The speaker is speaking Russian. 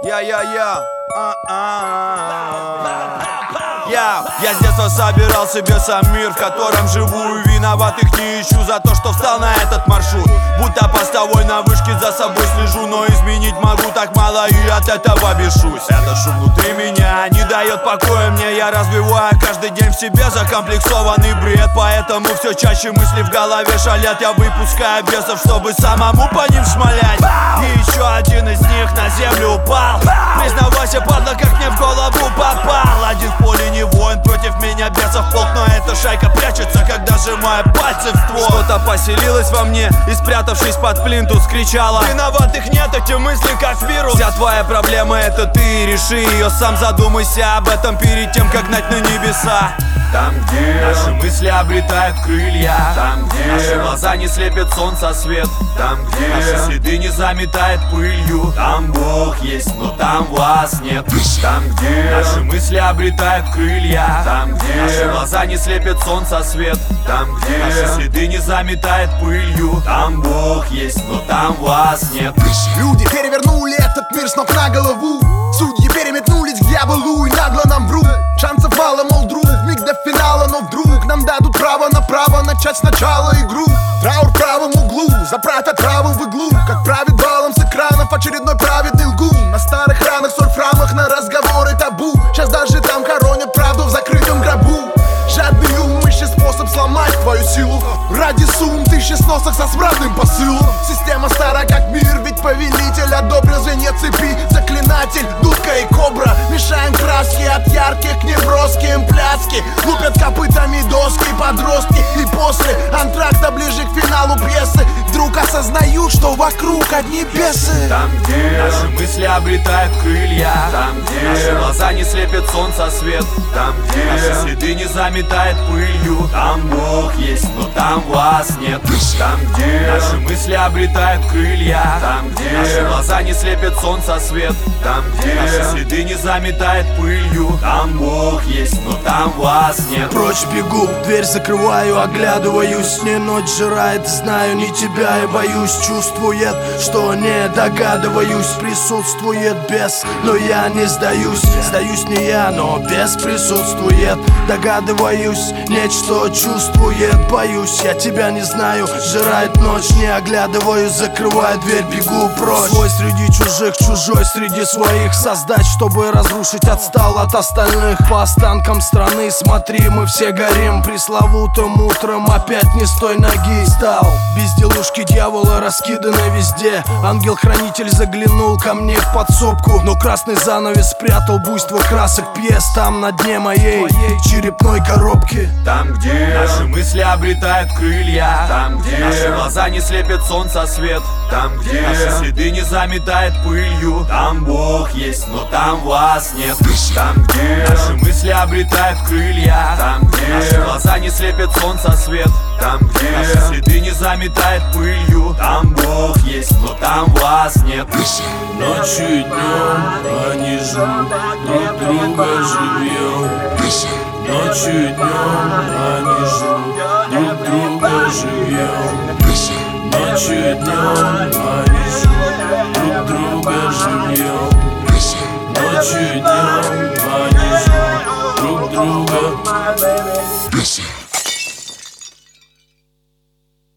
Я с детства собирал себе сам мир, в котором живу, и виноватых не ищу за то, что встал на этот маршрут. Будто постовой на вышке за собой слежу, но изменить могу так мало, и от этого бешусь. Это шум внутри меня не дает покоя мне. Я развиваю каждый день в себе закомплексованный бред, поэтому все чаще мысли в голове шалят. Я выпускаю бесов, чтобы самому по ним шмалять. И еще один из них на землю упал. Признавайся, падла, как мне в голову попал. Один в поле не воин, против меня бесов полк, но эта шайка прячется, когда сжимаю пальцы в ствол. Что-то поселилось во мне и, спрятавшись под плинтус, кричала: виноватых нет, эти мысли как вирус. Вся твоя проблема — это ты, реши ее сам. Задумайся об этом перед тем, как гнать на небеса. Там, где наши мысли обретают крылья, там, где наши глаза не слепят солнца свет, там, где наши следы не заметает пылью, там Бог есть, но там вас нет. Там, где наши мысли обретают крылья, там, где наши глаза не слепят солнца свет, там, где наши следы не заметает пылью, там Бог есть, но там вас нет. Люди перевернули этот мир с ног на голову. Судьи переметнулись к дьяволу и нагло нам врут. Шансов мало, мол, друг, миг до финала, но вдруг нам дадут право на право начать сначала игру. Траур в правом углу, заправят траву в иглу, как правит балом с экранов очередной праведный лгун. На старых ранах соль в рамах, на разговоры табу. Сейчас даже там хоронят правду в закрытом гробу. Жадный ум ищет способ сломать твою силу. Ради сумм тысячи сносок со смрадным посылом. Система стара как мир, ведь повелитель одобрил звенья цепи. Заклинатель, дудка и кобра. Мешаем краски от ярких к неброским. Пляски лупят копытами доски подростки. И после антракта ближе к финалу пьесы вдруг осознают, что вокруг одни бесы. Там, где наши мысли обретают крылья, там, где наши глаза не слепят солнца свет, там, где наши следы не заметает пылью, там Бог есть, но там вас нет. Там, где наши мысли обретают крылья, там, где наши глаза не слепят солнца свет, там, где наши следы не заметает пылью, там Бог есть, но там вас нет. Прочь бегу, дверь закрываю, оглядываюсь. Не ночь жирает, знаю, не тебя и боюсь. Чувствует, что не догадываюсь. Присутствует бес, но я не сдаюсь. Сдаюсь не я, но бес присутствует. Догадываюсь, нечто чувствует. Боюсь, я тебя не знаю. Жирает ночь, не оглядываюсь. Закрываю дверь, бегу прочь. Свой среди чужих, чужой среди своих. Создать, чтобы разрушить, отстал от остальных. По останкам страны, смотри, мы все горим. Пресловутым утром опять не с той ноги стал. Безделушки дьявола раскиданы везде. Ангел-хранитель заглянул ко мне в подсобку, но красный занавес спрятал буйство красок пьес. Там на дне моей черепной коробки. Там, где наши мысли обретают крылья, там, где наши глаза не слепят солнца свет, там, где наши следы не заметает пылью, там Бог есть, но там вас нет. Там, где наши мысли обретают крылья, там, где наши глаза не слепят солнца свет, там, где наши следы не заметает пылью, там Бог есть, но там вас нет. Ночью и днем они жрут друг друга живьем. Ночью и днем они жрут друг друга живьем. Ночью и днем они жрут друг друга живьем. Ночью и днем они жрут друг друга.